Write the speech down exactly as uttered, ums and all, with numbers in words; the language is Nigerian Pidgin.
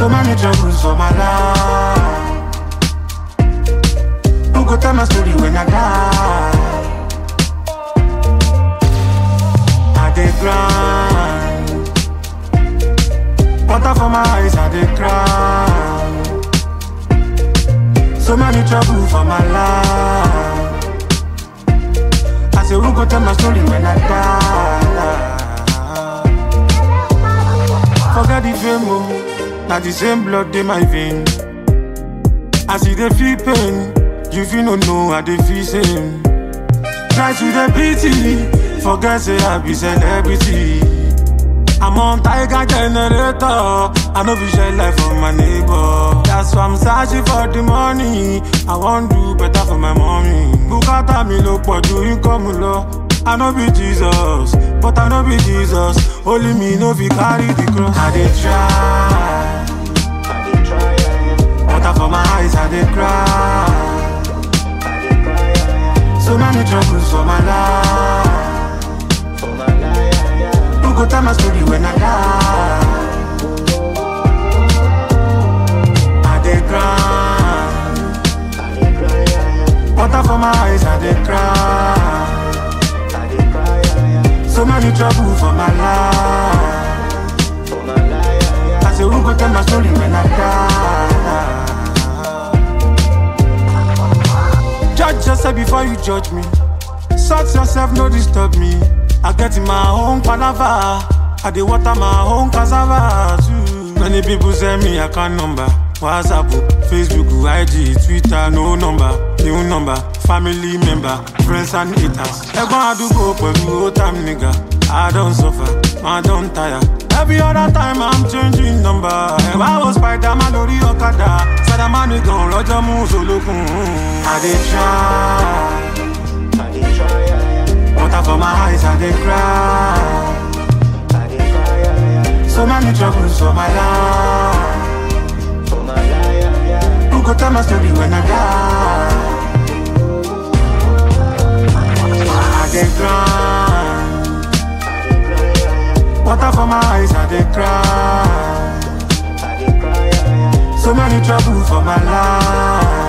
So many troubles for my life. Who go tell my story when I die? I dey grind. Water for my eyes, I dey cry. So many troubles for my life. I say who go tell my story when I die? Forget the fame, oh. Now the same blood in my vein. I see they feel pain. You feel no know how they feel same. Try to the pity. Forget say I be celebrity. I'm on Tiger generator. I know we share life for my neighbor. That's why I'm searching for the money. I want do better for my mommy. Bukata mi lo poju income lo. I know be Jesus, but I know be Jesus. Only me know fi carry the cross. I dey try, I dey try. Water for my eyes, I dey cry. I dey cry. So many troubles for my life, for my life. Who go tell my story when I die? I dey cry, I dey cry. Water for my eyes, I dey cry. So many trouble for my life, for my life. I say who go tell my story when I die? Judge yourself before you judge me. Search yourself, no disturb me. I get in my own palava. I dey water my own cassava too. Many people send me account number, WhatsApp, Facebook, I G, Twitter, no number, new number, family member, friends and haters. Everyone I do go for you, old time nigga. I don't suffer, I don't tire. Every other time I'm changing number. If I was Spider-Man, Lori Okada, Spider-Man is gone, Roger Moon, so look. I dey try, I dey try. Water for my eyes, I dey cry. I dey cry. So many troubles for my life. Who go tell my story when I die? I dey grind. Water for my eyes, I dey cry. So many troubles for my life.